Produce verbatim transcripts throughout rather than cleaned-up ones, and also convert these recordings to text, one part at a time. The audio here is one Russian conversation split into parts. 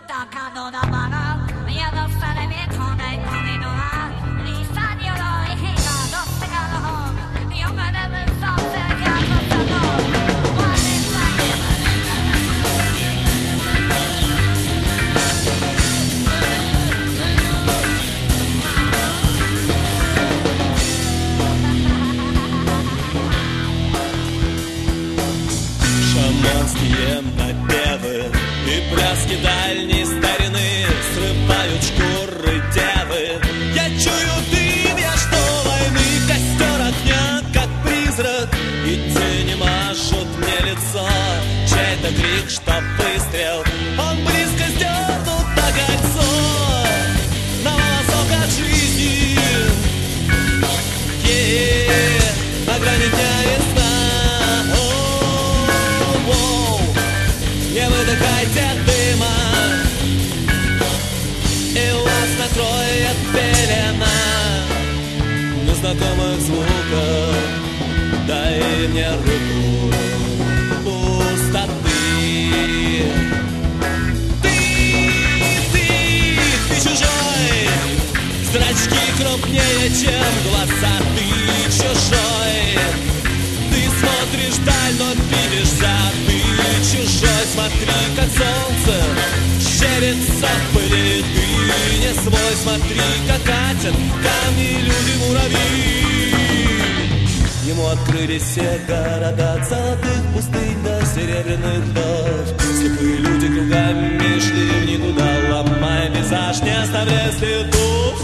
Шаманские напевы и пляски дальней старины срывают шкуры девы. Я чую дым, я жду войны, костер огня, как призрак, и тени машут мне лицо. Чей-то крик, что выстрел, он близко сдернут на кольцо. На волосок от жизни, е-е-е, на грани дня весна. Не выдыхайте дыма, и вас накроет пелена незнакомых звуков. Дай мне руку пустоты. Ты, ты, ты чужой, зрачки крупнее, чем глаза. Ты чужой, ты смотришь вдаль, но видишься. Ты чужой, смотри, как солнце щерится в пыли. Ты не свой, смотри, как катят камни, люди, муравьи. Ему открылись все города, от золотых пустынь до серебряных вдов. Слепые люди кругами шли в никуда, ломая пейзаж, не оставляя следов.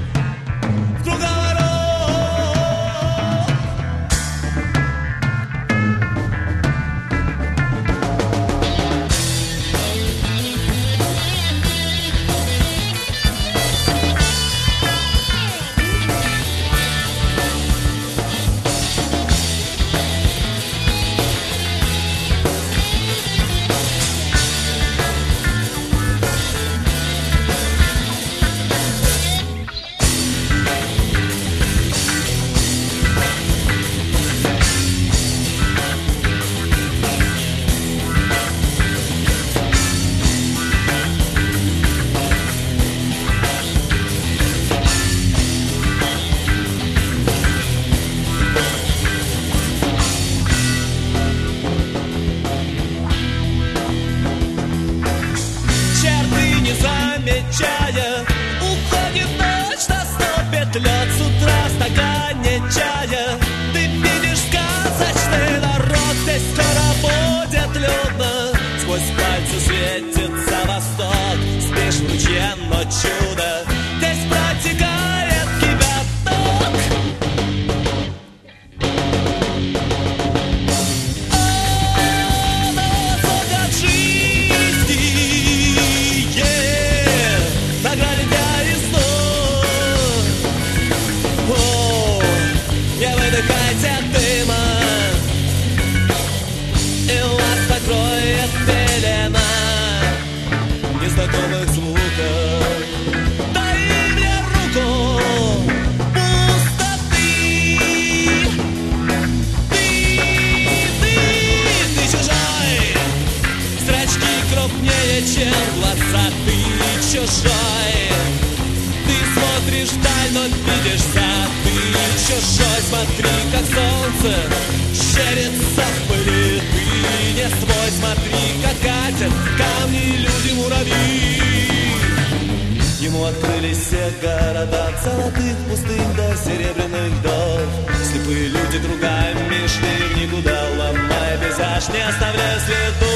Замечая, уходит ночь, наступит лед. С утра в стакане чая ты видишь сказочный народ. Здесь скоро будет людно, сквозь пальцы светится восток. Спишь в ручье, но чудо здесь протекает кипяток. О, на восход от жизни, на грани дня весну. О, не выдыхайте дыма, и вас накроет пелена незнакомых звуков. Дай мне руку пустоты. Ты, ты, ты чужой, зрачки крупнее, чем глаза. Ты чужой, ты смотришь вдаль, но видишься. Ты чужой, смотри, как солнце щерится в пыли. Ты не свой, смотри, как катят камни, люди, муравьи. Ему открылись все города, от золотых пустынь до серебряных вдов. Слепые люди кругами шли в никуда, ломая пейзаж, не оставляя следов.